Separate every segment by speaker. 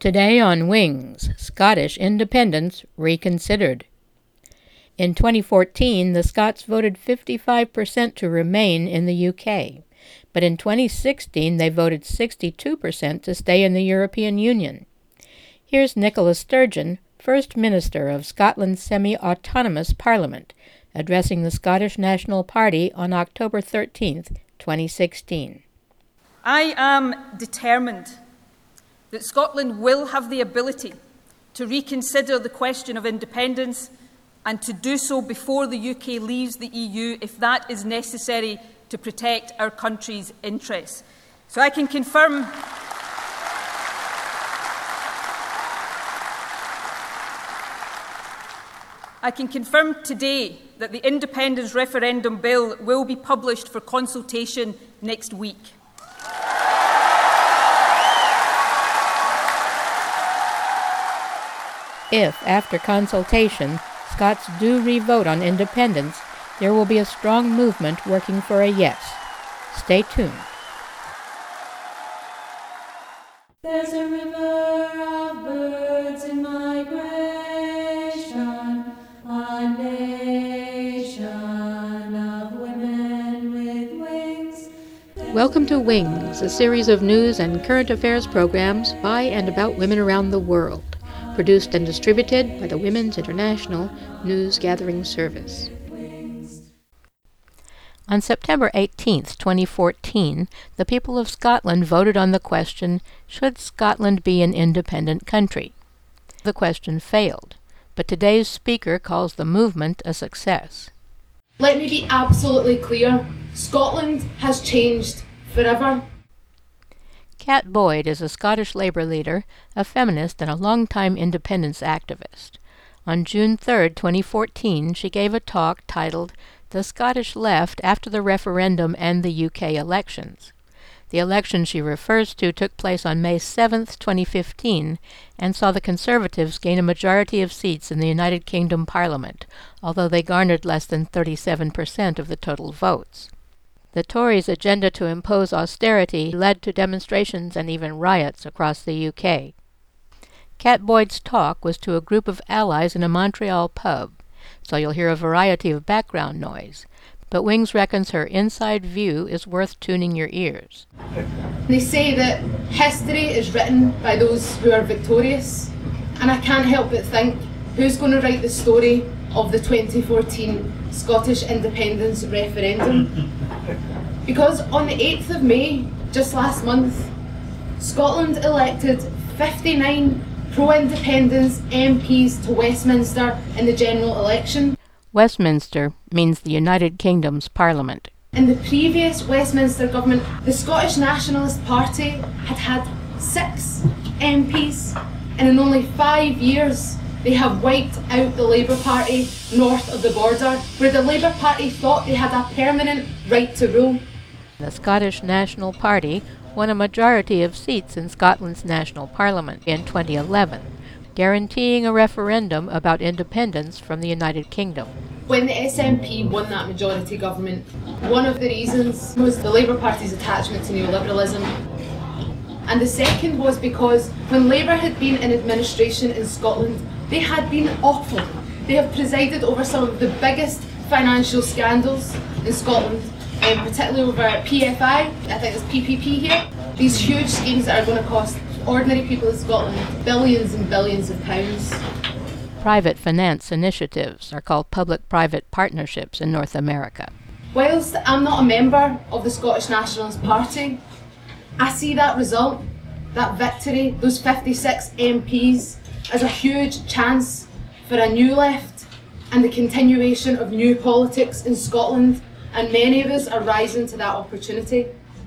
Speaker 1: Today on Wings, Scottish independence reconsidered. In 2014, the Scots voted 55% to remain in the UK, but in 2016 they voted 62% to stay in the European Union. Here's Nicola Sturgeon, First Minister of Scotland's semi-autonomous Parliament, addressing the Scottish National Party on October 13, 2016.
Speaker 2: I am determined that Scotland will have the ability to reconsider the question of independence and to do so before the UK leaves the EU if that is necessary to protect our country's interests. So I can confirm today that the independence referendum bill will be published for consultation next week.
Speaker 1: If, after consultation, Scots do re-vote on independence, there will be a strong movement working for a yes. Stay tuned.
Speaker 3: There's a river of birds in migration, a nation of women with wings.
Speaker 1: Welcome to Wings, a series of news and current affairs programs by and about women around the world. Produced and distributed by the Women's International News Gathering Service. On September 18, 2014, the people of Scotland voted on the question, should Scotland be an independent country? The question failed, but today's speaker calls the movement a success.
Speaker 4: Let me be absolutely clear. Scotland has changed forever.
Speaker 1: Kat Boyd is a Scottish Labour leader, a feminist, and a long-time independence activist. On June 3, 2014, she gave a talk titled The Scottish Left After the Referendum and the UK Elections. The election she refers to took place on May 7, 2015, and saw the Conservatives gain a majority of seats in the United Kingdom Parliament, although they garnered less than 37% of the total votes. The Tories' agenda to impose austerity led to demonstrations and even riots across the UK. Kat Boyd's talk was to a group of allies in a Montreal pub, so you'll hear a variety of background noise, but Wings reckons her inside view is worth tuning your ears.
Speaker 4: They say that history is written by those who are victorious, and I can't help but think, who's going to write the story of the 2014 Scottish independence referendum? Because on the 8th of May, just last month, Scotland elected 59 pro-independence MPs to Westminster in the general election.
Speaker 1: Westminster means the United Kingdom's Parliament.
Speaker 4: In the previous Westminster government, the Scottish Nationalist Party had 6 MPs, and in only 5 years they have wiped out the Labour Party north of the border, where the Labour Party thought they had a permanent right to rule.
Speaker 1: The Scottish National Party won a majority of seats in Scotland's national parliament in 2011, guaranteeing a referendum about independence from the United Kingdom.
Speaker 4: When the SNP won that majority government, one of the reasons was the Labour Party's attachment to neoliberalism. And the second was because when Labour had been in administration in Scotland, they had been awful. They have presided over some of the biggest financial scandals in Scotland, particularly over PFI, I think it's PPP here. These huge schemes that are going to cost ordinary people in Scotland billions and billions of pounds.
Speaker 1: Private finance initiatives are called public-private partnerships in North America.
Speaker 4: Whilst I'm not a member of the Scottish Nationalist Party, I see that result, that victory, those 56 MPs, as a huge chance for a new left and the continuation of new politics in Scotland, and many of us are rising to that opportunity.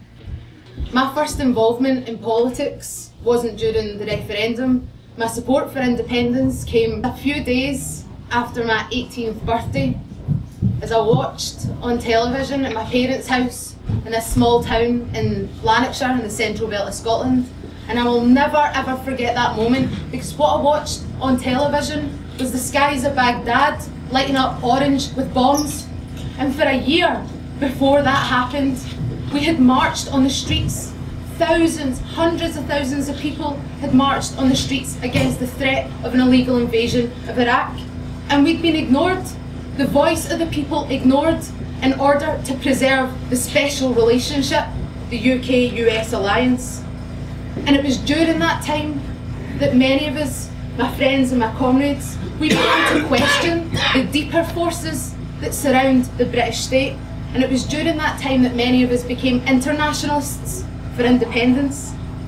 Speaker 4: My first involvement in politics wasn't during the referendum. My support for independence came a few days after my 18th birthday, as I watched on television at my parents' house in a small town in Lanarkshire in the central belt of Scotland. And I will never ever forget that moment, because what I watched on television was the skies of Baghdad lighting up orange with bombs. And for a year before that happened, we had marched on the streets thousands, hundreds of thousands of people had marched on the streets against the threat of an illegal invasion of Iraq. And we'd been ignored, the voice of the people ignored, in order to preserve the special relationship, the UK-US alliance. And it was during that time that many of us, my friends and my comrades, we began to question the deeper forces that surround the British state. And it was during that time that many of us became internationalists for independence.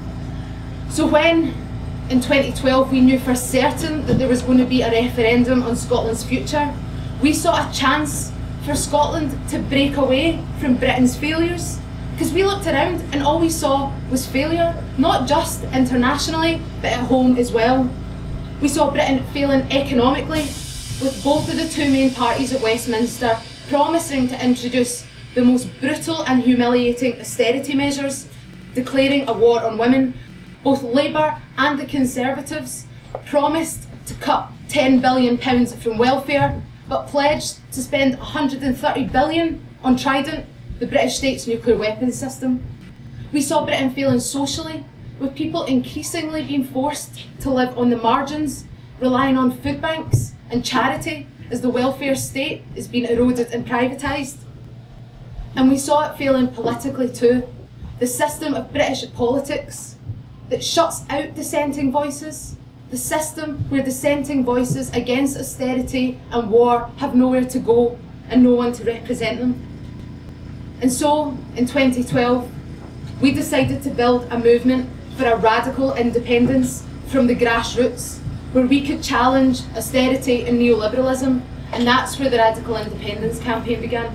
Speaker 4: So when, in 2012, we knew for certain that there was going to be a referendum on Scotland's future, we saw a chance for Scotland to break away from Britain's failures. Because we looked around and all we saw was failure, not just internationally, but at home as well. We saw Britain failing economically, with both of the two main parties at Westminster promising to introduce the most brutal and humiliating austerity measures, declaring a war on women. Both Labour and the Conservatives promised to cut £10 billion from welfare, but pledged to spend £130 billion on Trident, the British state's nuclear weapons system. We saw Britain failing socially, with people increasingly being forced to live on the margins, relying on food banks and charity as the welfare state is being eroded and privatised. And we saw it failing politically too. The system of British politics that shuts out dissenting voices, the system where dissenting voices against austerity and war have nowhere to go and no one to represent them. And so, in 2012, we decided to build a movement for a radical independence from the grassroots, where we could challenge austerity and neoliberalism, and that's where the Radical Independence campaign began.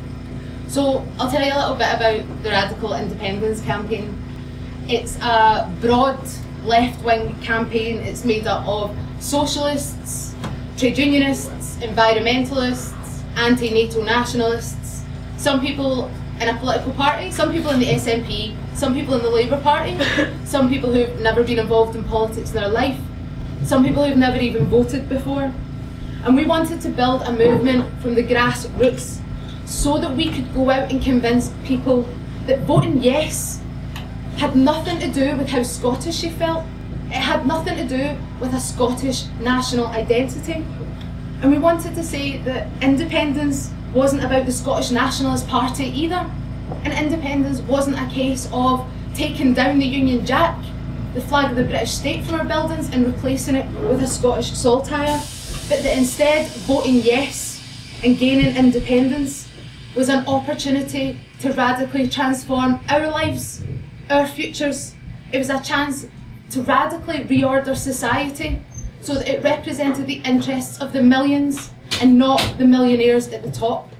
Speaker 4: So I'll tell you a little bit about the Radical Independence campaign. It's a broad left-wing campaign. It's made up of socialists, trade unionists, environmentalists, anti-NATO nationalists, some people in a political party, some people in the SNP, some people in the Labour Party, some people who've never been involved in politics in their life, some people who've never even voted before. And we wanted to build a movement from the grassroots so that we could go out and convince people that voting yes had nothing to do with how Scottish you felt. It had nothing to do with a Scottish national identity. And we wanted to say that independence wasn't about the Scottish Nationalist Party either. And independence wasn't a case of taking down the Union Jack, the flag of the British state, from our buildings and replacing it with a Scottish saltire, but that instead voting yes and gaining independence was an opportunity to radically transform our lives, our futures. It was a chance to radically reorder society so that it represented the interests of the millions and not the millionaires at the top.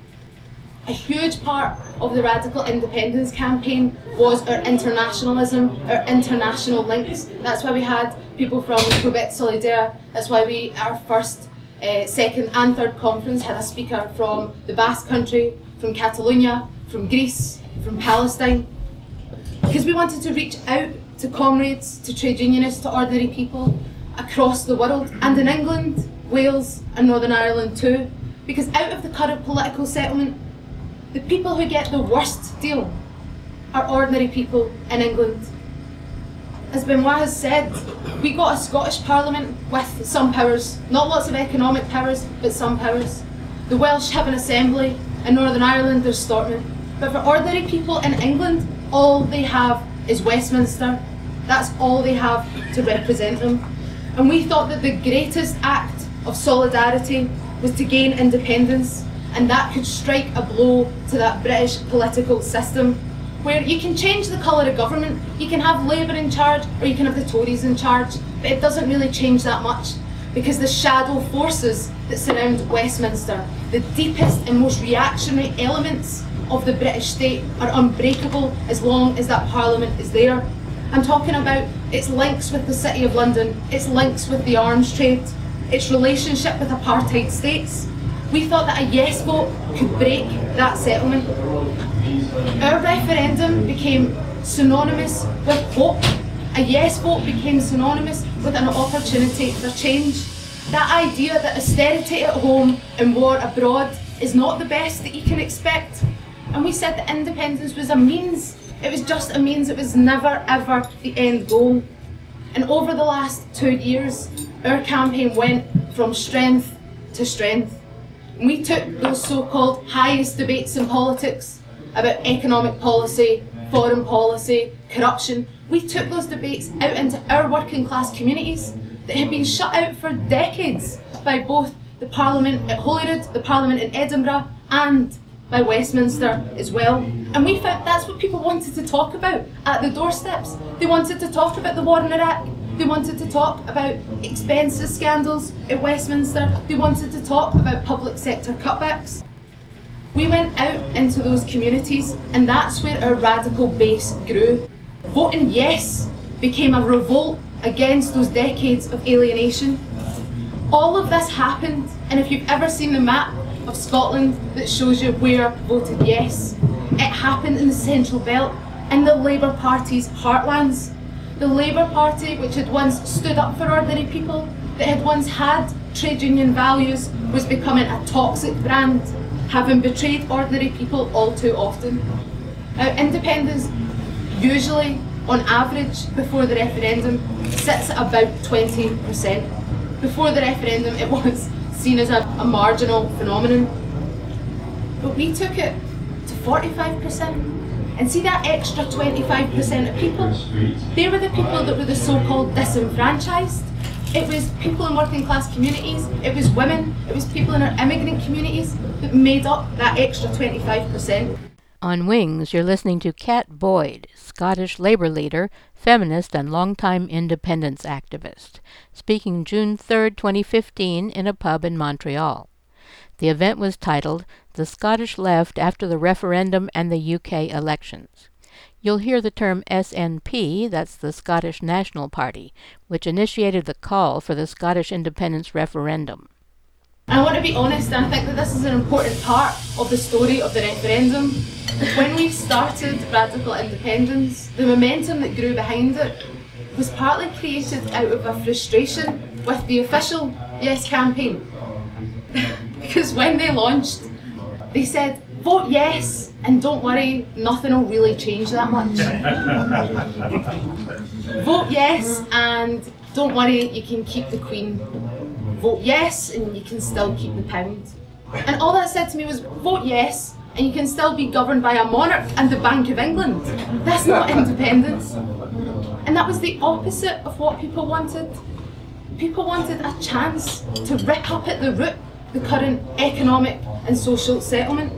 Speaker 4: A huge part of the Radical Independence campaign was our internationalism, our international links. That's why we had people from Quebec Solidaire. That's why our first, second and third conference had a speaker from the Basque Country, from Catalonia, from Greece, from Palestine. Because we wanted to reach out to comrades, to trade unionists, to ordinary people across the world, and in England, Wales and Northern Ireland too. Because out of the current political settlement, the people who get the worst deal are ordinary people in England. As Benoit has said, we got a Scottish Parliament with some powers, not lots of economic powers, but some powers. The Welsh have an assembly, in Northern Ireland there's Stormont. But for ordinary people in England, all they have is Westminster. That's all they have to represent them. And we thought that the greatest act of solidarity was to gain independence, and that could strike a blow to that British political system where you can change the colour of government, you can have Labour in charge or you can have the Tories in charge, but it doesn't really change that much because the shadow forces that surround Westminster, the deepest and most reactionary elements of the British state, are unbreakable as long as that Parliament is there. I'm talking about its links with the City of London, its links with the arms trade, its relationship with apartheid states. We thought that a yes vote could break that settlement. Our referendum became synonymous with hope. A yes vote became synonymous with an opportunity for change. That idea that austerity at home and war abroad is not the best that you can expect. And we said that independence was a means It was just a means, it was never ever the end goal. And over the last 2 years, our campaign went from strength to strength. We took those so-called highest debates in politics about economic policy, foreign policy, corruption. We took those debates out into our working class communities that had been shut out for decades by both the Parliament at Holyrood, the Parliament in Edinburgh, and by Westminster as well. And we found that's what people wanted to talk about at the doorsteps. They wanted to talk about the war in Iraq. They wanted to talk about expenses scandals at Westminster. They wanted to talk about public sector cutbacks. We went out into those communities, and that's where our radical base grew. Voting yes became a revolt against those decades of alienation. All of this happened, and if you've ever seen the map of Scotland that shows you where voted yes, it happened in the Central Belt, in the Labour Party's heartlands. The Labour Party, which had once stood up for ordinary people, that had once had trade union values, was becoming a toxic brand, having betrayed ordinary people all too often. Now, independence usually, on average, before the referendum, sits at about 20%. Before the referendum, it was seen as a marginal phenomenon. But we took it to 45%. And see that extra 25% of people? They were the people that were the so-called disenfranchised. It was people in working class communities, it was women, it was people in our immigrant communities that made up that extra 25%.
Speaker 1: On Wings, you're listening to Cat Boyd, Scottish Labour leader, feminist and longtime independence activist, speaking June 3, 2015 in a pub in Montreal. The event was titled The Scottish Left After the Referendum and the UK Elections. You'll hear the term SNP, that's the Scottish National Party, which initiated the call for the Scottish independence referendum.
Speaker 4: I want to be honest, and I think that this is an important part of the story of the referendum. When we started Radical Independence, the momentum that grew behind it was partly created out of a frustration with the official Yes campaign. Because when they launched, they said, vote yes, and don't worry, nothing will really change that much. Vote yes, and don't worry, you can keep the Queen. Vote yes, and you can still keep the pound. And all that said to me was, vote yes, and you can still be governed by a monarch and the Bank of England. That's not independence. And that was the opposite of what people wanted. People wanted a chance to rip up at the root the current economic and social settlement.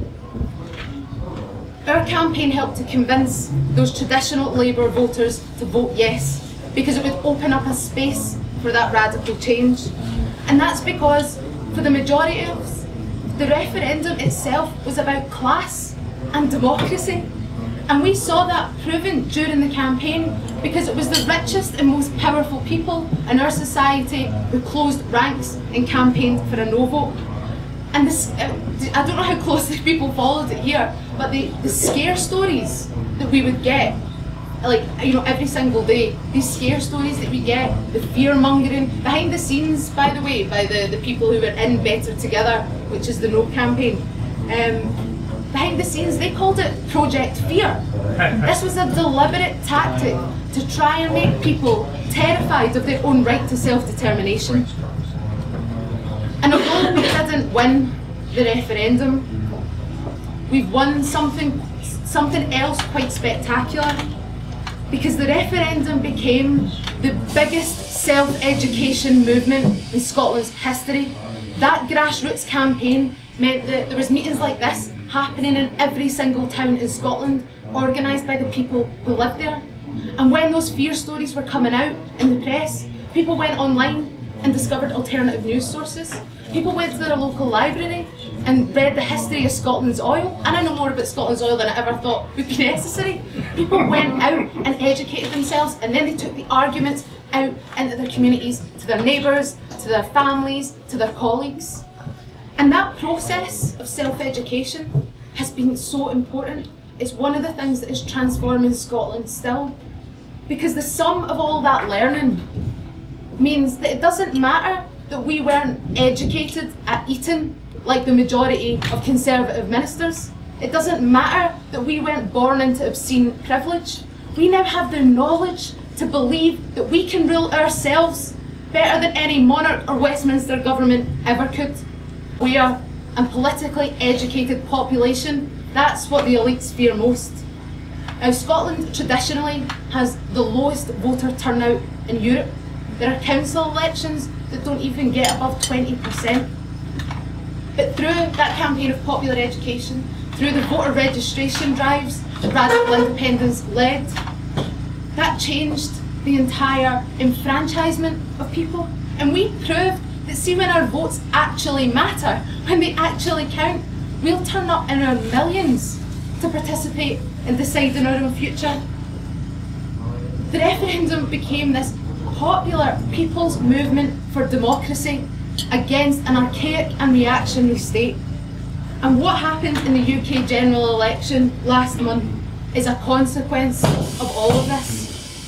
Speaker 4: Our campaign helped to convince those traditional Labour voters to vote yes, because it would open up a space for that radical change. And that's because, for the majority of us, the referendum itself was about class and democracy. And we saw that proven during the campaign because it was the richest and most powerful people in our society who closed ranks and campaigned for a no vote. And this, I don't know how closely people followed it here, but the scare stories that we would get, like, you know, every single day, these scare stories that we get, the fear mongering, behind the scenes, by the way, by the people who were in Better Together, which is the No campaign. Behind the scenes, they called it Project Fear. This was a deliberate tactic to try and make people terrified of their own right to self-determination. And although we didn't win the referendum, we've won something else quite spectacular, because the referendum became the biggest self-education movement in Scotland's history. That grassroots campaign meant that there was meetings like this happening in every single town in Scotland, organised by the people who lived there. And when those fear stories were coming out in the press, people went online and discovered alternative news sources. People went to their local library and read the history of Scotland's oil, and I know more about Scotland's oil than I ever thought would be necessary. People went out and educated themselves, and then they took the arguments out into their communities, to their neighbours, to their families, to their colleagues. And that process of self-education has been so important. It's one of the things that is transforming Scotland still. Because the sum of all that learning means that it doesn't matter that we weren't educated at Eton like the majority of Conservative ministers. It doesn't matter that we weren't born into obscene privilege. We now have the knowledge to believe that we can rule ourselves better than any monarch or Westminster government ever could. We are a politically educated population. That's what the elites fear most. Now, Scotland traditionally has the lowest voter turnout in Europe. There are council elections that don't even get above 20%. But through that campaign of popular education, through the voter registration drives that Radical Independence led, that changed the entire enfranchisement of people. And we proved that, see, when our votes actually matter, when they actually count, we'll turn up in our millions to participate in deciding our own future. The referendum became this popular people's movement for democracy against an archaic and reactionary state. And what happened in the UK general election last month is a consequence of all of this.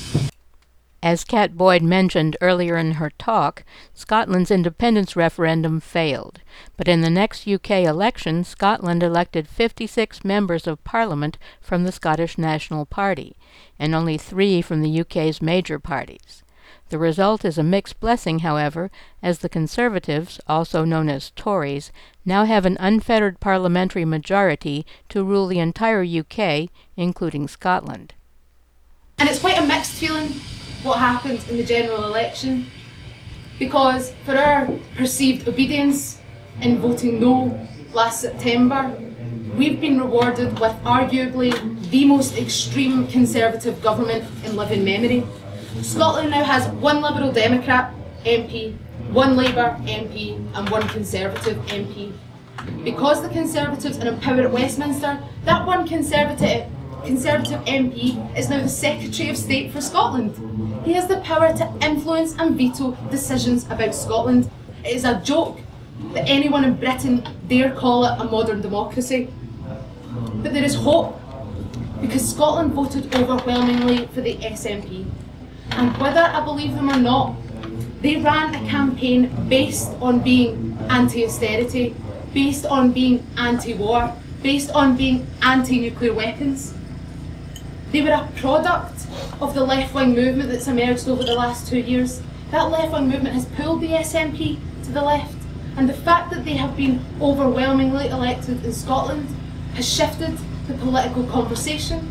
Speaker 1: As Kat Boyd mentioned earlier in her talk, Scotland's independence referendum failed, but in the next UK election, Scotland elected 56 members of Parliament from the Scottish National Party, and only 3 from the UK's major parties. The result is a mixed blessing, however, as the Conservatives, also known as Tories, now have an unfettered parliamentary majority to rule the entire UK, including Scotland.
Speaker 4: And it's quite a mixed feeling what happened in the general election, because for our perceived obedience in voting no last September, we've been rewarded with arguably the most extreme Conservative government in living memory. Scotland now has 1 Liberal Democrat MP, 1 Labour MP and 1 Conservative MP. Because the Conservatives are in power at Westminster, that 1 Conservative MP is now the Secretary of State for Scotland. He has the power to influence and veto decisions about Scotland. It is a joke that anyone in Britain dare call it a modern democracy. But there is hope, because Scotland voted overwhelmingly for the SNP. And whether I believe them or not, they ran a campaign based on being anti-austerity, based on being anti-war, based on being anti-nuclear weapons. They were a product of the left-wing movement that's emerged over the last 2 years. That left-wing movement has pulled the SNP to the left, and the fact that they have been overwhelmingly elected in Scotland has shifted the political conversation.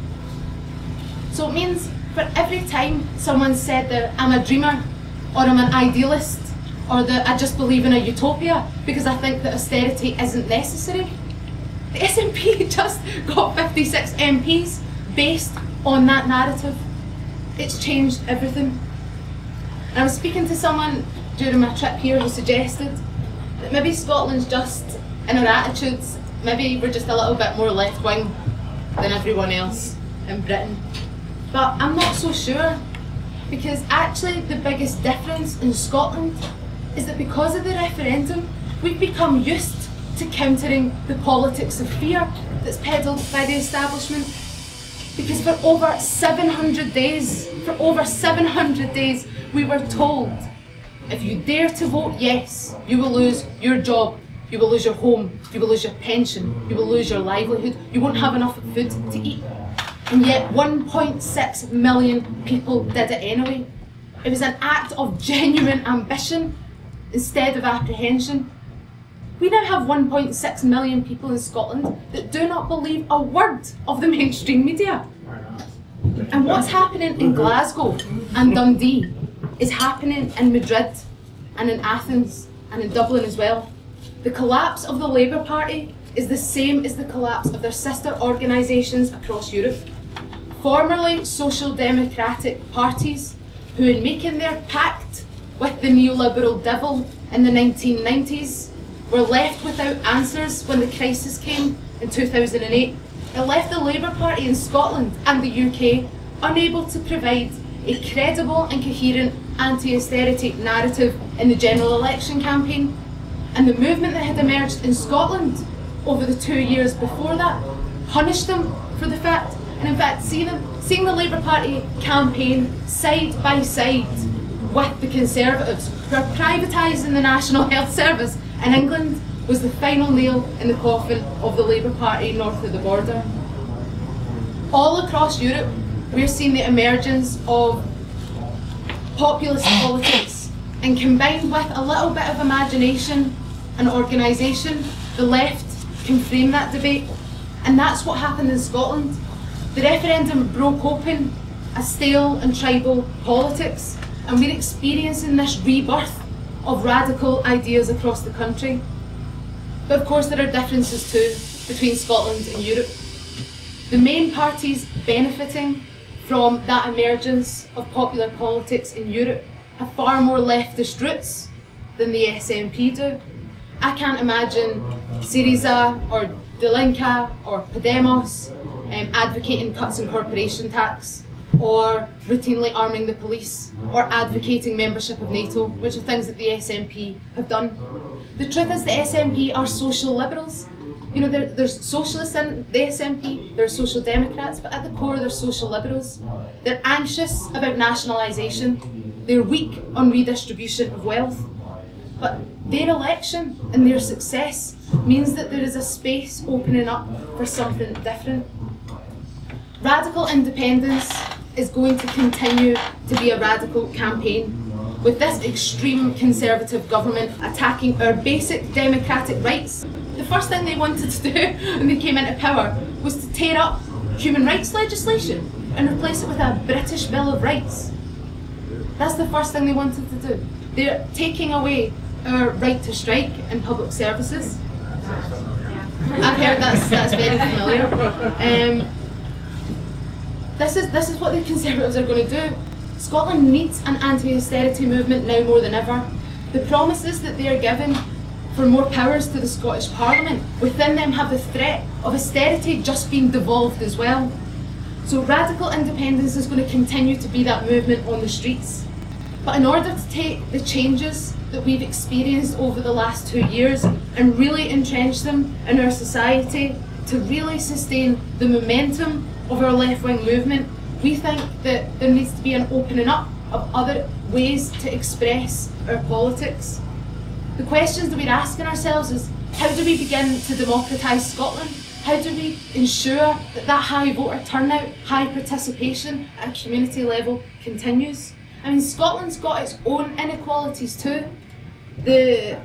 Speaker 4: So it means for every time someone said that I'm a dreamer, or I'm an idealist, or that I just believe in a utopia because I think that austerity isn't necessary, the SNP just got 56 MPs based on that narrative. It's changed everything. And I was speaking to someone during my trip here who suggested that maybe Scotland's just, in our attitudes, maybe we're just a little bit more left-wing than everyone else in Britain. But I'm not so sure, because actually the biggest difference in Scotland is that because of the referendum, we've become used to countering the politics of fear that's peddled by the establishment. Because for over 700 days, we were told, if you dare to vote yes, you will lose your job, you will lose your home, you will lose your pension, you will lose your livelihood, you won't have enough food to eat. And yet 1.6 million people did it anyway. It was an act of genuine ambition instead of apprehension. We now have 1.6 million people in Scotland that do not believe a word of the mainstream media. And what's happening in Glasgow and Dundee is happening in Madrid and in Athens and in Dublin as well. The collapse of the Labour Party is the same as the collapse of their sister organisations across Europe. Formerly social democratic parties who, in making their pact with the neoliberal devil in the 1990s, were left without answers when the crisis came in 2008. It left the Labour Party in Scotland and the UK unable to provide a credible and coherent anti-austerity narrative in the general election campaign. And the movement that had emerged in Scotland over the 2 years before that punished them for the fact. And in fact, seeing the Labour Party campaign side by side with the Conservatives, who are privatising the National Health Service in England, was the final nail in the coffin of the Labour Party north of the border. All across Europe, we're seeing the emergence of populist politics, and combined with a little bit of imagination and organisation, the left can frame that debate. And that's what happened in Scotland. The referendum broke open a stale and tribal politics, and we're experiencing this rebirth of radical ideas across the country. But of course there are differences too between Scotland and Europe. The main parties benefiting from that emergence of popular politics in Europe have far more leftist roots than the SNP do. I can't imagine Syriza or De Linke or Podemos advocating cuts in corporation tax, or routinely arming the police, or advocating membership of NATO, which are things that the SNP have done. The truth is the SNP are social liberals. You know, there's socialists in the SNP, there are social democrats, but at the core they're social liberals. They're anxious about nationalisation, they're weak on redistribution of wealth, but their election and their success means that there is a space opening up for something different. Radical independence is going to continue to be a radical campaign, with this extreme conservative government attacking our basic democratic rights. The first thing they wanted to do when they came into power was to tear up human rights legislation and replace it with a British Bill of Rights. That's the first thing they wanted to do. They're taking away our right to strike in public services. I've heard that's very familiar. This is what the Conservatives are going to do. Scotland needs an anti-austerity movement now more than ever. The promises that they are given for more powers to the Scottish Parliament within them have the threat of austerity just being devolved as well. So radical independence is going to continue to be that movement on the streets. But in order to take the changes that we've experienced over the last 2 years and really entrench them in our society, to really sustain the momentum of our left-wing movement, we think that there needs to be an opening up of other ways to express our politics. The questions that we're asking ourselves is, how do we begin to democratise Scotland? How do we ensure that that high voter turnout, high participation at a community level continues? I mean, Scotland's got its own inequalities too. The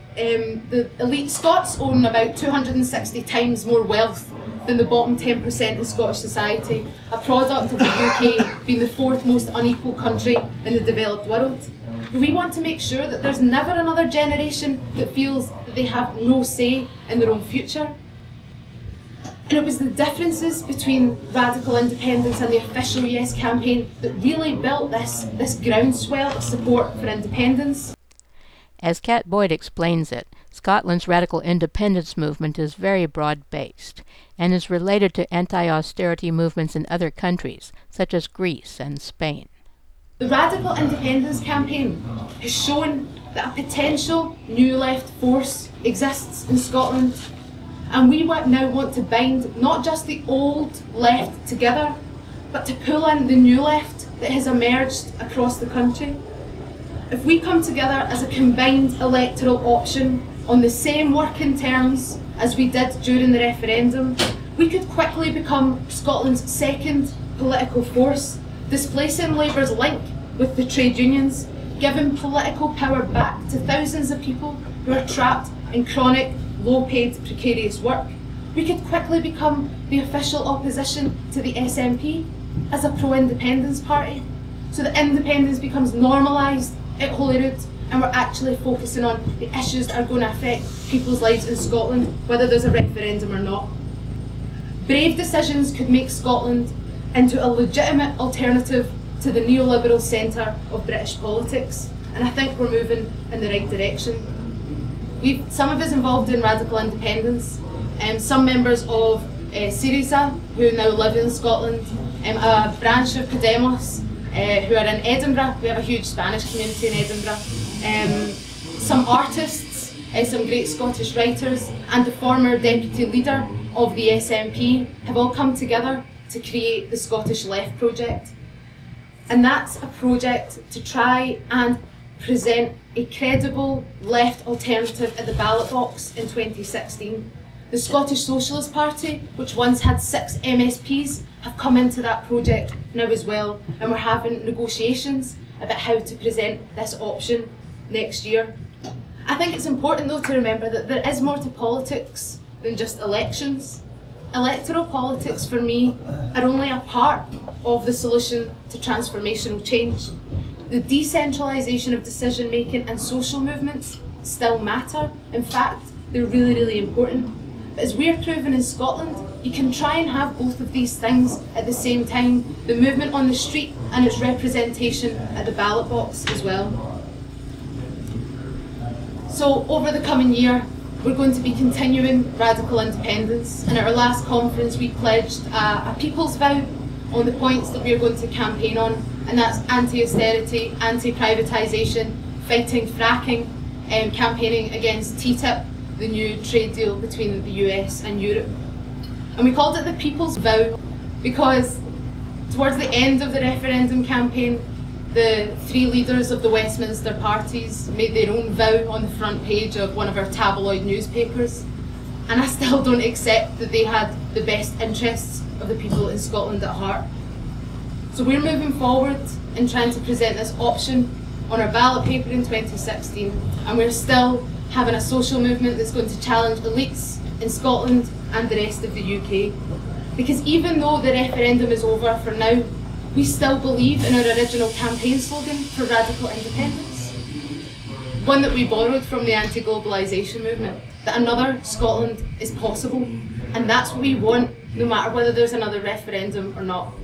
Speaker 4: elite Scots own about 260 times more wealth than the bottom 10% of Scottish society, a product of the UK being the fourth most unequal country in the developed world. We want to make sure that there's never another generation that feels that they have no say in their own future. And it was the differences between radical independence and the official Yes campaign that really built this groundswell of support for independence.
Speaker 1: As Cat Boyd explains it, Scotland's radical independence movement is very broad-based and is related to anti-austerity movements in other countries, such as Greece and Spain.
Speaker 4: The radical independence campaign has shown that a potential new left force exists in Scotland, and we now want to bind not just the old left together, but to pull in the new left that has emerged across the country. If we come together as a combined electoral option on the same working terms as we did during the referendum, we could quickly become Scotland's second political force, displacing Labour's link with the trade unions, giving political power back to thousands of people who are trapped in chronic, low-paid, precarious work. We could quickly become the official opposition to the SNP as a pro-independence party, so that independence becomes normalised at Holyrood, and we're actually focusing on the issues that are going to affect people's lives in Scotland, whether there's a referendum or not. Brave decisions could make Scotland into a legitimate alternative to the neoliberal centre of British politics, and I think we're moving in the right direction. Some of us involved in radical independence, some members of Syriza, who now live in Scotland, a branch of Podemos, who are in Edinburgh. We have a huge Spanish community in Edinburgh. Some artists, some great Scottish writers, and the former deputy leader of the SNP have all come together to create the Scottish Left Project. And that's a project to try and present a credible left alternative at the ballot box in 2016. The Scottish Socialist Party, which once had 6 MSPs, have come into that project now as well, and we're having negotiations about how to present this option next year. I think it's important though to remember that there is more to politics than just elections. Electoral politics for me are only a part of the solution to transformational change. The decentralisation of decision making and social movements still matter. In fact, they're really, really important. But as we're proving in Scotland, you can try and have both of these things at the same time, the movement on the street and its representation at the ballot box as well. So over the coming year, we're going to be continuing radical independence, and at our last conference we pledged a people's vow on the points that we are going to campaign on, and that's anti-austerity, anti-privatisation, fighting fracking, and campaigning against TTIP, the new trade deal between the US and Europe. And we called it the people's vow because towards the end of the referendum campaign, the 3 leaders of the Westminster parties made their own vow on the front page of one of our tabloid newspapers, and I still don't accept that they had the best interests of the people in Scotland at heart. So we're moving forward in trying to present this option on our ballot paper in 2016, and we're still having a social movement that's going to challenge elites in Scotland and the rest of the UK. Because even though the referendum is over for now, we still believe in our original campaign slogan for radical independence, one that we borrowed from the anti-globalisation movement, that another Scotland is possible, and that's what we want, no matter whether there's another referendum or not.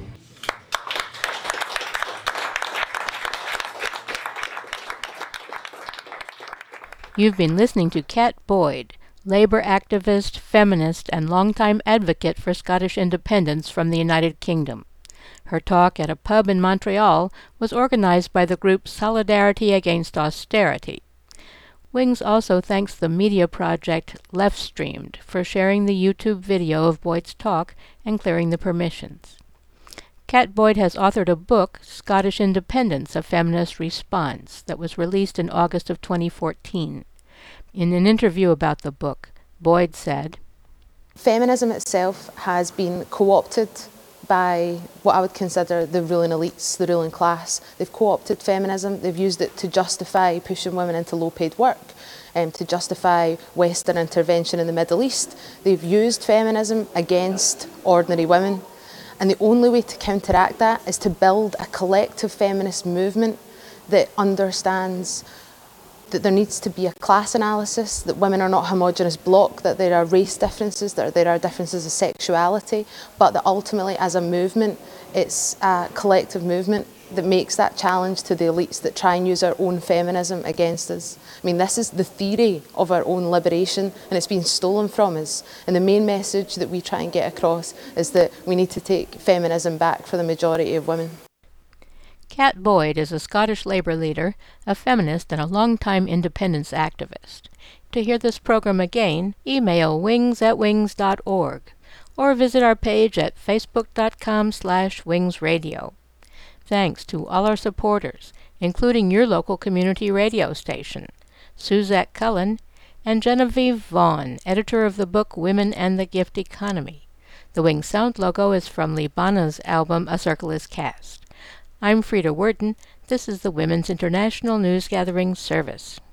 Speaker 1: You've been listening to Cat Boyd, Labour activist, feminist, and longtime advocate for Scottish independence from the United Kingdom. Her talk at a pub in Montreal was organized by the group Solidarity Against Austerity. Wings also thanks the media project Leftstreamed for sharing the YouTube video of Boyd's talk and clearing the permissions. Cat Boyd has authored a book, Scottish Independence, A Feminist Response, that was released in August of 2014. In an interview about the book, Boyd said,
Speaker 5: "Feminism itself has been co-opted by what I would consider the ruling elites, the ruling class. They've co-opted feminism, they've used it to justify pushing women into low-paid work, to justify Western intervention in the Middle East. They've used feminism against ordinary women. And the only way to counteract that is to build a collective feminist movement that understands that there needs to be a class analysis, that women are not a homogenous block, that there are race differences, that there are differences of sexuality, but that ultimately as a movement, it's a collective movement that makes that challenge to the elites that try and use our own feminism against us. I mean, this is the theory of our own liberation, and it's been stolen from us. And the main message that we try and get across is that we need to take feminism back for the majority of women."
Speaker 1: Cat Boyd is a Scottish Labour leader, a feminist, and a long-time independence activist. To hear this program again, email wings@wings.org or visit our page at facebook.com/wingsradio. Thanks to all our supporters, including your local community radio station, Suzette Cullen, and Genevieve Vaughn, editor of the book Women and the Gift Economy. The Wings sound logo is from Libana's album A Circle is Cast. I'm Frida Worden. This is the Women's International News Gathering Service.